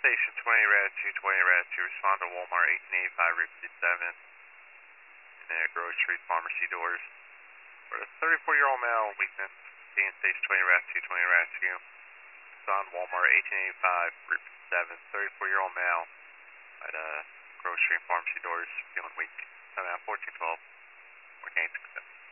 Station 20 Rad 220 Rad 2, respond to Walmart 1885 Route 57 in the grocery pharmacy doors. For a 34-year-old male, weakness, Station 20 Rad 220 Rad 2, respond Walmart 1885 Route 57, 34-year-old male at grocery and pharmacy doors, feeling weak. 7 out 1412, organic success.